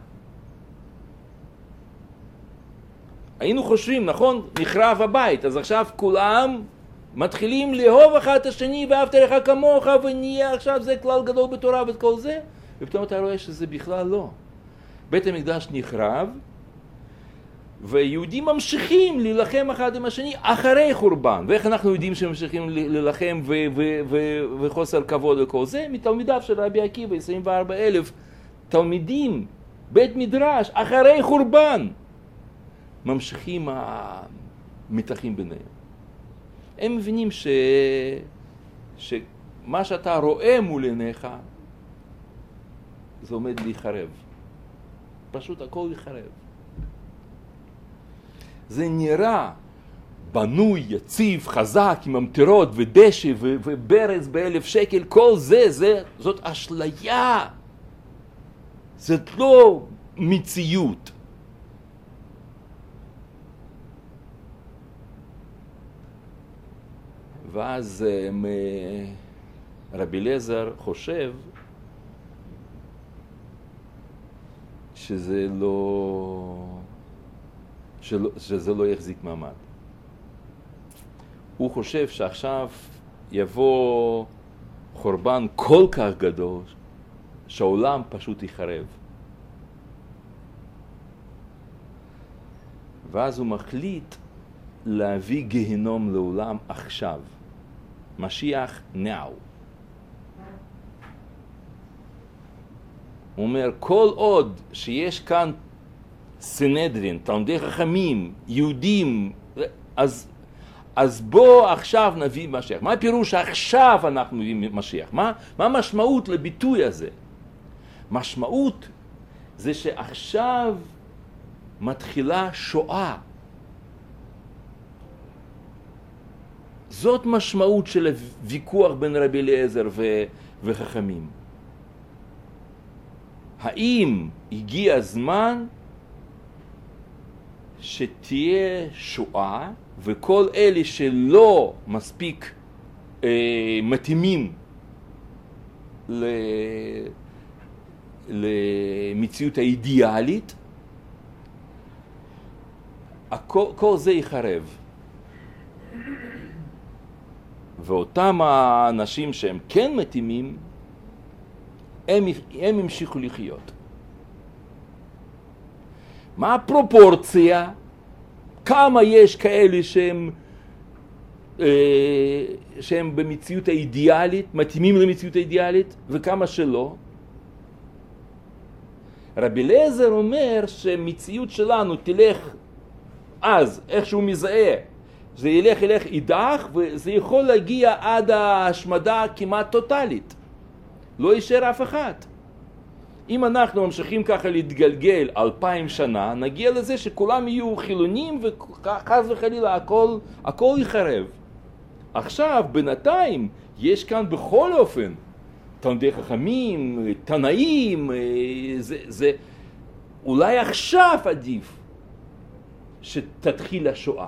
היינו חושבים, נכון, נחרב הבית, אז עכשיו כולם מתחילים לאהוב אחד את השני, ואהבת לך כמוך, ונהיה עכשיו זה כלל גדול בתורה ואת כל זה, ופתאום אתה רואה שזה בכלל לא. בית המקדש נחרב, ויהודים ממשיכים להילחם אחד עם השני אחרי חורבן. ואיך אנחנו יודעים שהם ממשיכים להילחם וחוסר כבוד וכל זה? מתלמידיו של רבי עקיבא, 24,000 תלמידים, בית מדרש, אחרי חורבן. ממשיכים המתחים ביניהם. הם מבינים שמה שאתה רואה מול עיניך, זה עומד להיחרב. פשוט הכל ייחרב. זה נראה בנוי, יציב, חזק, עם ממטרות ודשא וברז ב1,000 שקל, כל זה, זאת אשליה. זאת לא מציאות. ואז רבי אליעזר חושב שזה לא יחזיק מעמד. הוא חושב שעכשיו יבוא חורבן כל כך גדול שהעולם פשוט יחרב. ואז הוא מחליט להביא גיהנום לעולם עכשיו. משיח now. הוא אומר, כל עוד שיש כאן סנהדרין, תלמידי חכמים, יהודים, אז בוא עכשיו נביא משיח. מה הפירוש עכשיו אנחנו נביא משיח? מה המשמעות לביטוי הזה? משמעות זה שעכשיו מתחילה שואה. זאת משמעות של הוויכוח בין רבי אליעזר וחכמים. האם הגיע הזמן שתהיה שואה, וכל אלה שלא מספיק מתאימים למציאות האידיאלית, כל זה יחרב. ואותם האנשים שהם כן מתאימים, הם המשיכו לחיות. מה הפרופורציה? כמה יש כאלה שהם במציאות האידיאלית, מתאימים למציאות האידיאלית, וכמה שלא? רבי אליעזר אומר שמציאות שלנו תלך אז, איך שהוא מזהה, זה ילך אידך, וזה יכול להגיע עד ההשמדה כמעט טוטלית. לא יישאר אף אחד. אם אנחנו ממשיכים ככה להתגלגל 2000 שנה, נגיע לזה שכולם יהיו חילונים וחס וחלילה הכל יחרב. עכשיו, בינתיים, יש כאן בכל אופן תלמידי חכמים, תנאים, זה אולי עכשיו עדיף שתתחיל השואה.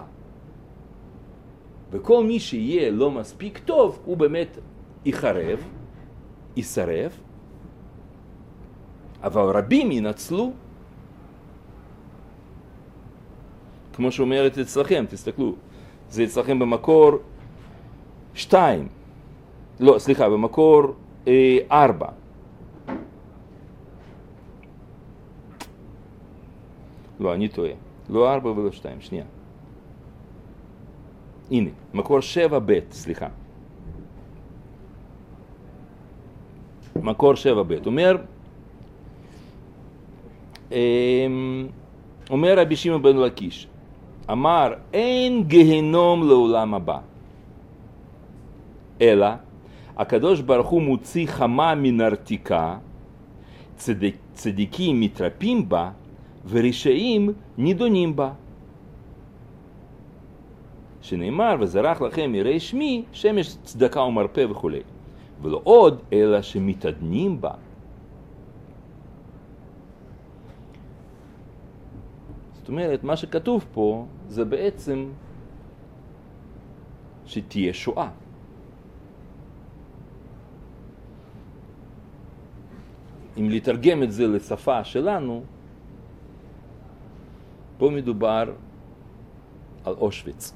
וכל מי שיהיה לא מספיק טוב, הוא באמת יחרב, ישרף, אבל רבים ינצלו, כמו שאומרת אצלכם, תסתכלו, זה אצלכם במקור 2, לא, סליחה, במקור 4. לא, אני טועה, לא 4 ולא 2, שנייה. הנה, מקור 7ב', סליחה. מקור 7ב', אומר רבי שמעון בן לקיש, אמר, אין גיהנום לעולם הבא, אלא הקדוש ברוך הוא מוציא חמה מן הרתיקה, צדיקים מתרפים בה, ורשעים נידונים בה. שנאמר, וזרח לכם יראי שמי, שמש צדקה ומרפא וכו'. ולא עוד, אלא שמתעדנים בה. זאת אומרת, מה שכתוב פה, זה בעצם שתהיה שואה. אם לתרגם את זה לשפה שלנו, פה מדובר על אושוויץ.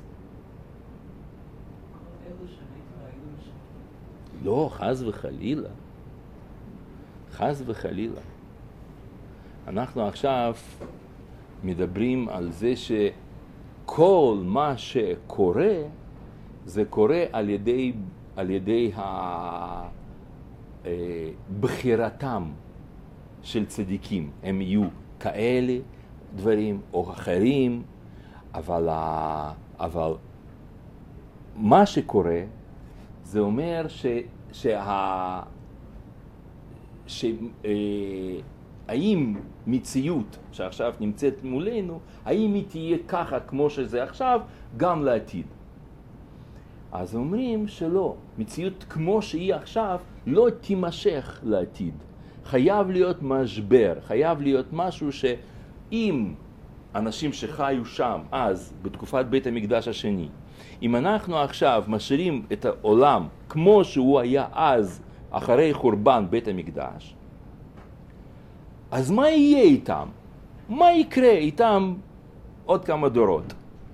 לא, חס וחלילה. חס וחלילה. אנחנו עכשיו מדברים על זה שכל מה שקורה, זה קורה על ידי בחירתם של צדיקים. הם יהיו כאלה דברים או אחרים, אבל מה שקורה זה אומר האם מציאות שעכשיו נמצאת מולנו, האם היא תהיה ככה כמו שזה עכשיו, גם לעתיד. אז אומרים שלא, מציאות כמו שהיא עכשיו לא תימשך לעתיד. חייב להיות משבר, חייב להיות משהו שאם אנשים שחיו שם אז, בתקופת בית המקדש השני, אם אנחנו עכשיו משאירים את העולם כמו שהוא היה אז, אחרי חורבן בית המקדש, אז מה יהיה איתם? מה יקרה איתם עוד כמה דורות?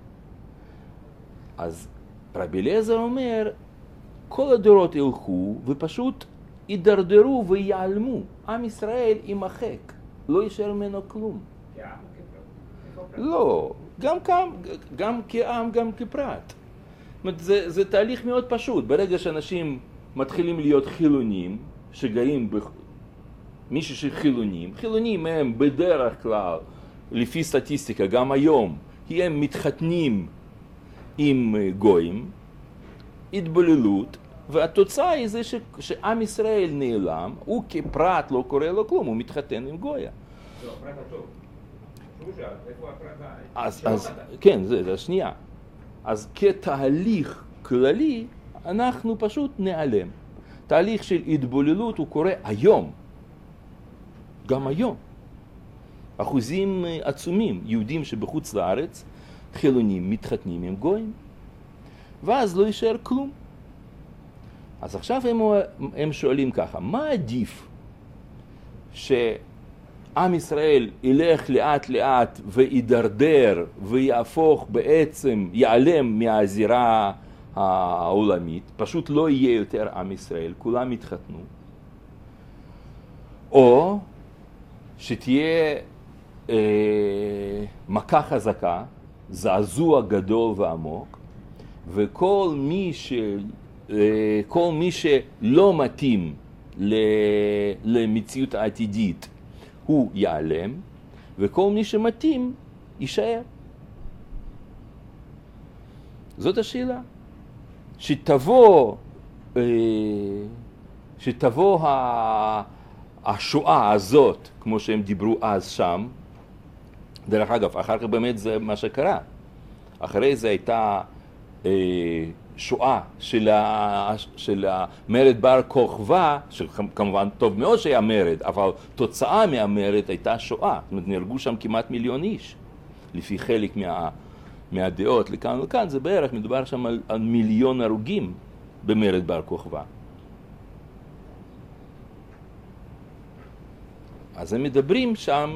אז רבי אליעזר אומר, כל הדורות ילכו ופשוט יידרדרו ויעלמו. עם ישראל יימחק, לא יישאר ממנו כלום. לא, גם כעם, גם כפרט. זה תהליך מאוד פשוט. ברגע שאנשים מתחילים להיות חילונים, שגרים מישהו שחילונים, חילונים הם בדרך כלל, לפי סטטיסטיקה, גם היום, הם מתחתנים עם גויים, התבוללות, והתוצאה היא זה שעם ישראל נעלם, הוא כפרט לא קורא לו כלום, הוא מתחתן עם גויה. לא, הפרט הטוב. שהוא שאל, איפה הפרט אז כן, זה השנייה. אז כתהליך כללי, אנחנו פשוט נעלם. תהליך של התבוללות הוא קורה היום. גם היום. אחוזים עצומים, יהודים שבחוץ לארץ, חילונים מתחתנים עם גויים, ואז לא יישאר כלום. אז עכשיו הם שואלים ככה, מה עדיף שעם ישראל ילך לאט לאט וידרדר ויהפוך בעצם, ייעלם מהזירה העולמית, פשוט לא יהיה יותר עם ישראל, כולם יתחתנו, או שתהיה מכה חזקה, זעזוע גדול ועמוק, וכל מי שלא מתאים למציאות העתידית הוא ייעלם, וכל מי שמתאים יישאר. זאת השאלה. שתבוא השואה הזאת, כמו שהם דיברו אז שם, דרך אגב, אחר כך באמת זה מה שקרה. אחרי זה הייתה שואה של המרד בר כוכבא, שכמובן טוב מאוד שהיה מרד, אבל תוצאה מהמרד הייתה שואה. זאת אומרת, נהרגו שם כמעט 1,000,000 איש, לפי חלק מהדעות לכאן ולכאן, זה בערך, מדובר שם על 1,000,000 הרוגים במרד בר כוכבא. אז הם מדברים שם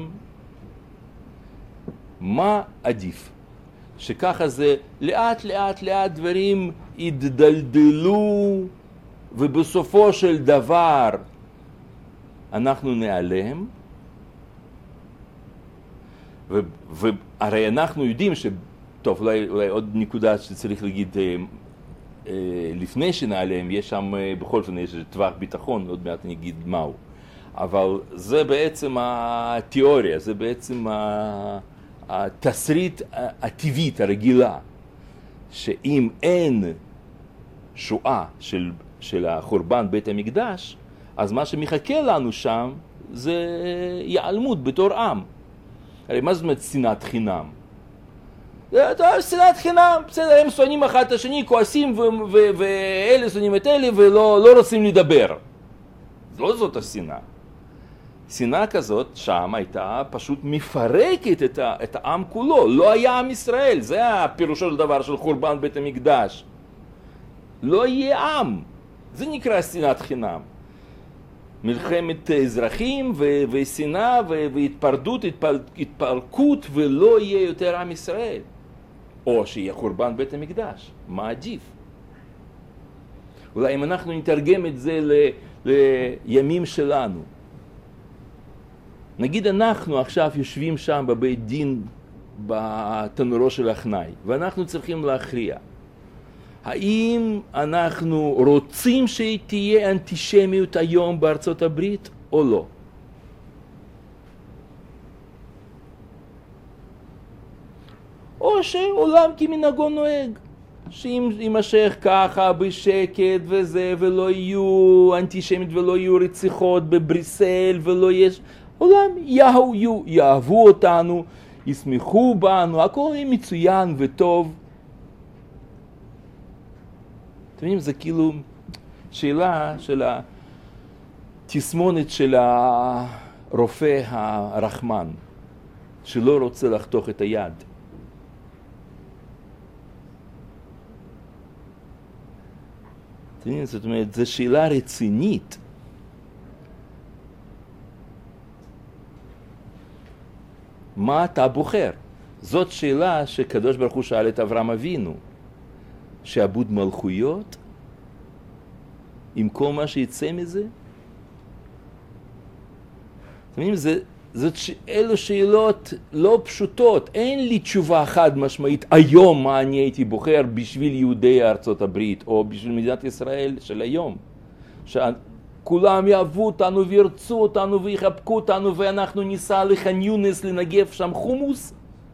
מה עדיף. שככה זה לאט לאט לאט דברים יתדלדלו, ובסופו של דבר אנחנו נעלם, והרי אנחנו יודעים טוב, אולי עוד נקודה שצריך להגיד לפני שנעלם, יש שם בכל זאת יש טווח ביטחון, עוד מעט אני אגיד מהו. אבל זה בעצם התיאוריה, זה בעצם התסריט הטבעית, הרגילה, שאם אין שואה של החורבן בית המקדש, אז מה שמחכה לנו שם זה ייעלמות בתור עם. הרי מה זאת אומרת שנאת חינם? שנאת חינם, בסדר, הם שונאים אחד את השני, כועסים ואלה שונאים את אלה ולא רוצים לדבר. לא זאת השנאה. שנאה כזאת שם הייתה פשוט מפרקת את העם כולו, לא היה עם ישראל, זה הפירושו של דבר של חורבן בית המקדש. לא יהיה עם, זה נקרא שנאת חינם. מלחמת אזרחים ושנאה והתפרדות, התפרקות, ולא יהיה יותר עם ישראל. או שיהיה חורבן בית המקדש, מה עדיף? אולי אם אנחנו נתרגם את זה לימים שלנו, נגיד אנחנו עכשיו יושבים שם בבית דין בתנורו של אחנאי, ואנחנו צריכים להכריע. האם אנחנו רוצים שתהיה אנטישמיות היום בארצות הברית או לא? או שעולם כמנהגו נוהג, שאם יימשך ככה בשקט וזה, ולא יהיו אנטישמיות ולא יהיו רציחות בבריסל ולא יש... עולם יאהבו אותנו, ישמחו בנו, הכל יהיה מצוין וטוב. אתם יודעים, זה כאילו שאלה של התסמונת של הרופא הרחמן, שלא רוצה לחתוך את היד. אתם יודעים, זאת אומרת, זו שאלה רצינית. מה אתה בוחר? זאת שאלה שקדוש ברוך הוא שאל את אברהם אבינו. שעבוד מלכויות? עם כל מה שיצא מזה? אתם יודעים, אלו שאלות לא פשוטות. אין לי תשובה חד משמעית היום מה אני הייתי בוחר בשביל יהודי ארצות הברית או בשביל מדינת ישראל של היום. כולם יאהבו אותנו וירצו אותנו ויחבקו אותנו ואנחנו ניסע לח'אן יונס לנגב שם חומוס?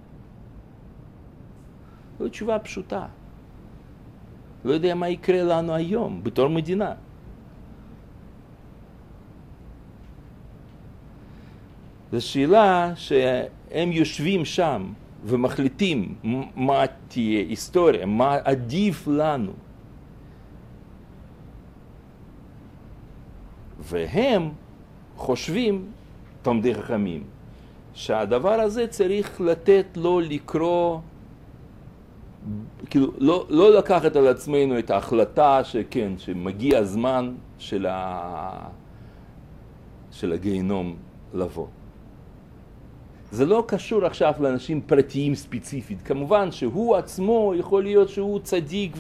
זו תשובה פשוטה. לא יודע מה יקרה לנו היום בתור מדינה. זו שאלה שהם יושבים שם ומחליטים מה תהיה היסטוריה, מה עדיף לנו. והם חושבים, תלמידי חכמים, שהדבר הזה צריך לתת לו לקרוא, כאילו לא לקחת על עצמנו את ההחלטה שכן, שמגיע הזמן של הגיהנום לבוא. זה לא קשור עכשיו לאנשים פרטיים ספציפית. כמובן שהוא עצמו יכול להיות שהוא צדיק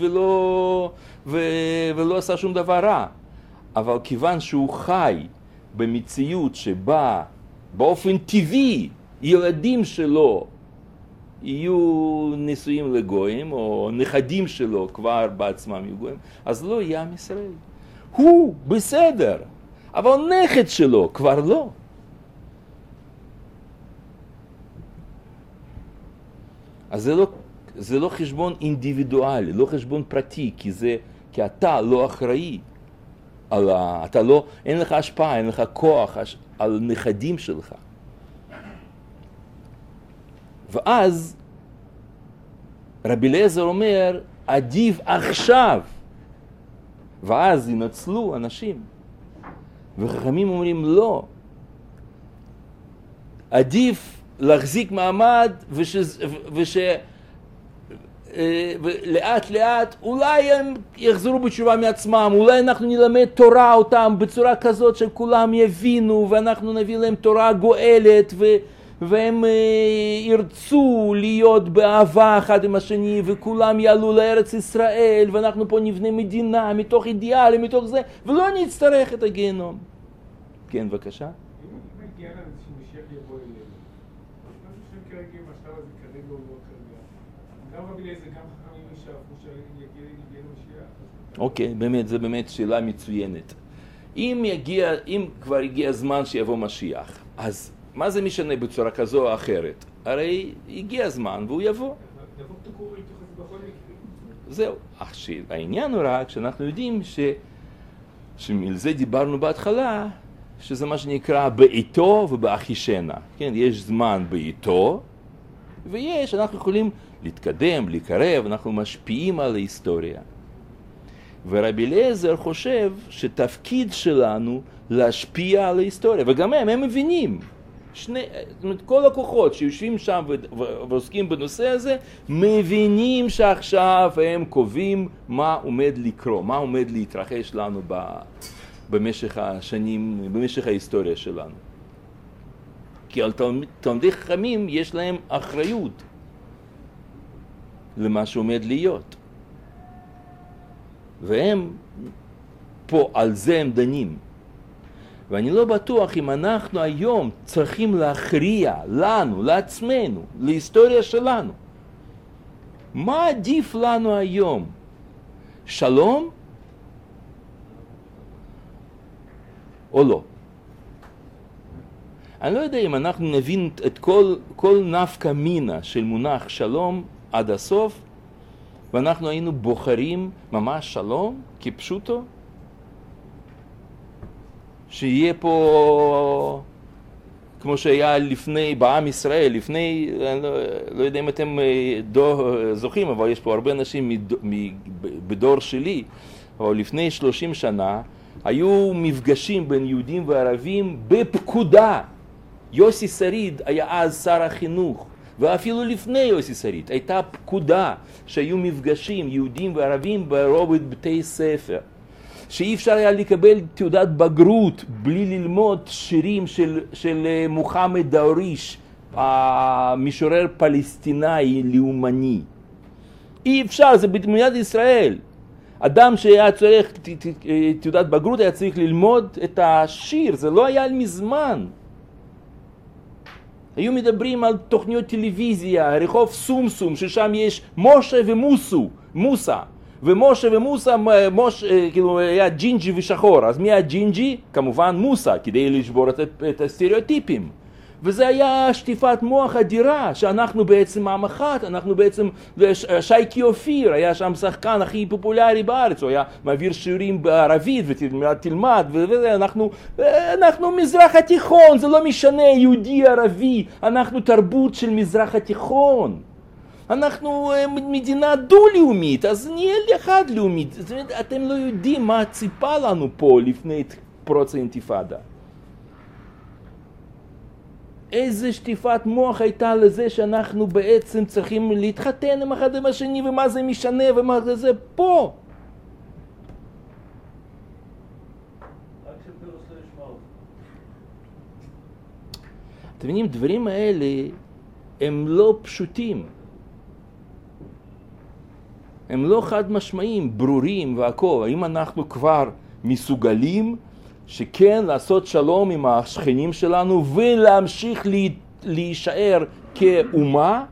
ולא עשה שום דבר רע. אבל כיוון שהוא חי במציאות שבה באופן טבעי ילדים שלו יהיו נשואים לגויים, או נכדים שלו כבר בעצמם יהיו גויים, אז לא יהיה עם ישראל. הוא בסדר, אבל נכד שלו כבר לא. אז זה לא חשבון אינדיבידואלי, לא חשבון פרטי, כי אתה לא אחראי. אין לך השפעה, אין לך כוח על נכדים שלך. ואז רבי אליעזר אומר, עדיף עכשיו. ואז ינצלו אנשים. וחכמים אומרים, לא. עדיף להחזיק מעמד ולאט לאט אולי הם יחזרו בתשובה מעצמם, אולי אנחנו נלמד תורה אותם בצורה כזאת שכולם יבינו ואנחנו נביא להם תורה גואלת והם ירצו להיות באהבה אחד עם השני וכולם יעלו לארץ ישראל ואנחנו פה נבנה מדינה מתוך אידיאלים, מתוך זה, ולא נצטרך את הגיהנום. כן, בבקשה. אם הגיע לנו שמשיח יבוא אלינו, משהו שכרגע עם השלב הזה כרגע הוא לא כרגע. גם רבי אליעזר, גם חכמים ישאפו שיגיע משיח. אוקיי, באמת, זו באמת שאלה מצוינת. אם כבר הגיע הזמן שיבוא משיח, אז מה זה משנה בצורה כזו או אחרת? הרי הגיע הזמן והוא יבוא. יבוא תקור להתייחס בכל מקרה. זהו. העניין הוא רק שאנחנו יודעים שמלזה דיברנו בהתחלה, שזה מה שנקרא בעיתו ובאחישנה. כן, יש זמן בעיתו, אנחנו יכולים להתקדם, לקרב, אנחנו משפיעים על ההיסטוריה. ורבי אליעזר חושב שתפקיד שלנו להשפיע על ההיסטוריה, וגם הם מבינים. כל הכוחות שיושבים שם ועוסקים בנושא הזה, מבינים שעכשיו הם קובעים מה עומד לקרות, מה עומד להתרחש לנו במשך השנים, במשך ההיסטוריה שלנו. כי על תלמידי חכמים יש להם אחריות למה שעומד להיות. והם פה על זה הם דנים. ואני לא בטוח אם אנחנו היום צריכים להכריע לנו, לעצמנו, להיסטוריה שלנו. מה עדיף לנו היום? שלום? או לא? אני לא יודע אם אנחנו נבין את כל נפקא מינה של מונח שלום עד הסוף, ואנחנו היינו בוחרים ממש שלום כפשוטו, שיהיה פה כמו שהיה לפני בעם ישראל, לפני, אני לא יודע אם אתם זוכים, אבל יש פה הרבה אנשים בדור שלי, אבל לפני 30 שנה היו מפגשים בין יהודים וערבים בפקודה. יוסי שריד היה אז שר החינוך, ואפילו לפני יוסי שריד הייתה פקודה שהיו מפגשים יהודים וערבים ברובד בתי ספר, שאי אפשר היה לקבל תעודת בגרות בלי ללמוד שירים של מוחמד דאוריש, המשורר פלסטינאי לאומני. אי אפשר, זה במדינת ישראל. אדם שהיה צריך תעודת בגרות היה צריך ללמוד את השיר, זה לא היה מזמן. היו מדברים על תוכניות טלוויזיה, רחוב סומסום, ששם יש משה ומוסה. ומשה ומוסה, כאילו היה ג'ינג'י ושחור, אז מי היה ג'ינג'י? כמובן מוסה, כדי לשבור את הסטריאוטיפים. וזה היה שטיפת מוח אדירה, שאנחנו בעצם עם אחת, אנחנו בעצם, שייקי אופיר היה שם שחקן הכי פופולרי בארץ, הוא היה מעביר שיעורים בערבית ותלמד, אנחנו מזרח התיכון, זה לא משנה, יהודי ערבי, אנחנו תרבות של מזרח התיכון. אנחנו מדינה דו-לאומית, אז נהיה אחד לאומית. זאת אומרת, אתם לא יודעים מה ציפה לנו פה לפני פרוץ האינתיפאדה. איזה שטיפת מוח הייתה לזה שאנחנו בעצם צריכים להתחתן עם אחד עם השני, ומה זה משנה, ומה זה פה. רק שפירוס לא ישמע אותך. אתם מבינים, דברים האלה הם לא פשוטים. הם לא חד משמעיים, ברורים והכל. האם אנחנו כבר מסוגלים שכן לעשות שלום עם השכנים שלנו ולהמשיך להישאר כאומה,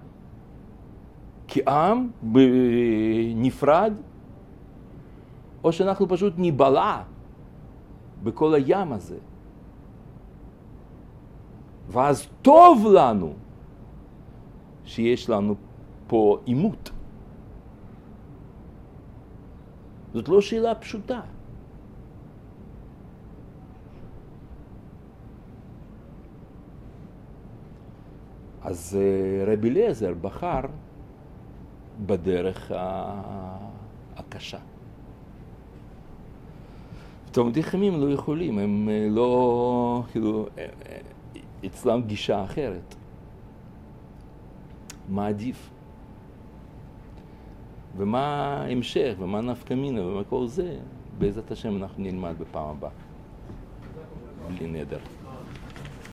כעם נפרד, או שאנחנו פשוט נבלע בכל הים הזה. ואז טוב לנו שיש לנו פה עימות. זאת לא שאלה פשוטה. אז רבי אליעזר בחר בדרך הקשה. תלמידי חכמים לא יכולים, הם לא, כאילו, אצלם גישה אחרת. מה עדיף? ומה ההמשך, ומה נפקא מינה, ומה כל זה, בעזרת השם אנחנו נלמד בפעם הבאה. בלי נדר.